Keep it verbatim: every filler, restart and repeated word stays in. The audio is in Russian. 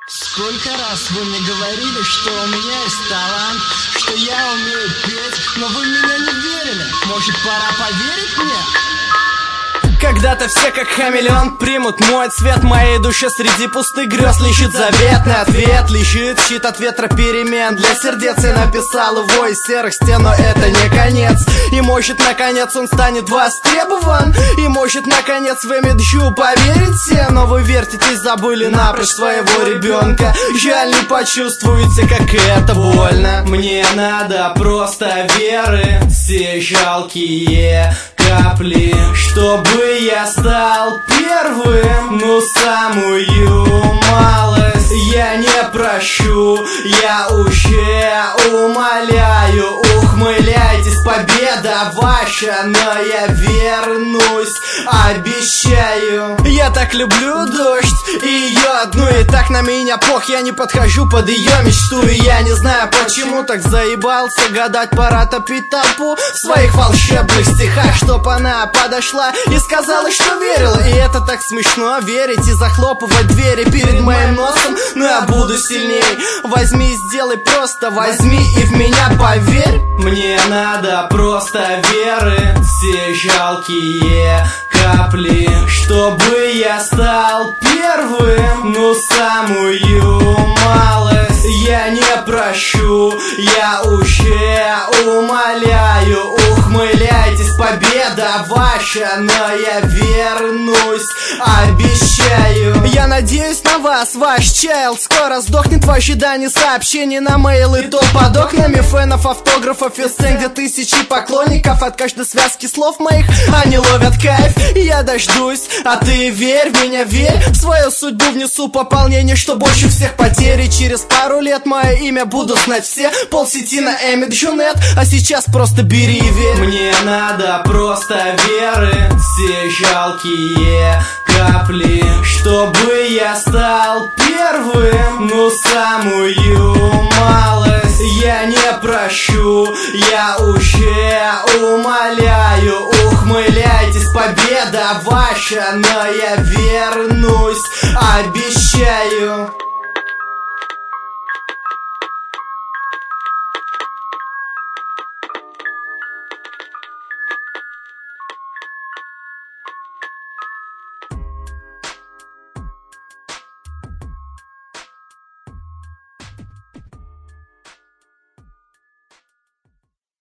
Сколько раз вы мне говорили, что у меня есть талант, что я умею петь, но вы меня не верили. Может, пора поверить мне? Когда-то все как хамелеон примут мой цвет. Моей душе среди пустых грез лежит заветный ответ. Лежит щит от ветра перемен. Для сердец я написал его из серых стен, но это не конец. И может наконец он станет востребован. И может наконец в имиджу поверите. Но вы вертитесь, забыли напрочь своего ребенка. Жаль, не почувствуете, как это больно. Мне надо просто веры, все жалкие капли, чтобы я стал первым. Ну самую малость я не прощу, я уже умоляю. Ухмыляйтесь, победа ваша, но я вернусь, обещаю. Я так люблю дождь и ее одну, и так на меня пох. Я не подхожу под ее мечту, и я не знаю, почему так заебался гадать. Пора топить толпу в своих волшебных стихах, чтоб она подошла и сказала, что верила. И это так смешно, верить и захлопывать двери перед моим носом. Но я буду сильней. Возьми и сделай просто, возьми и в меня поверь. Мне надо просто веры, все жалкие капли, чтобы я стал первым. Ну самую малость я не прощу, я уже умоляю. Ухмыляйтесь, победа ваша, но я вернусь, обещаю. Я надеюсь на вас, ваш чайл. Скоро сдохнет в ожидании сообщений на мейлы. То под окнами фенов, автографов и сцен, где тысячи поклонников. От каждой связки слов моих они ловят кайф. И я дождусь, а ты верь в меня, верь. В свою судьбу внесу пополнение, что больше всех потерь. И через пару лет мое имя будут знать все. Полсети на имиджу.нет, а сейчас просто бери и верь. Мне надо просто веры, все жалкие капли, чтобы я стал первым. Ну самую малость я не прощу, я уже умоляю. Ухмыляйтесь, победа ваша, но я вернусь, обещаю.